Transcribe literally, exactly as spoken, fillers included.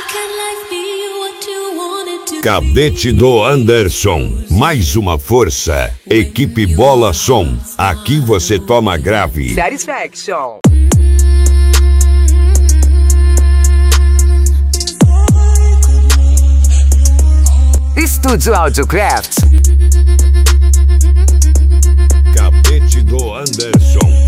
Cadete do Anderson, mais uma força. Equipe Bola Som, aqui você toma grave. Satisfaction. Estúdio Audiocraft. Cadete do Anderson.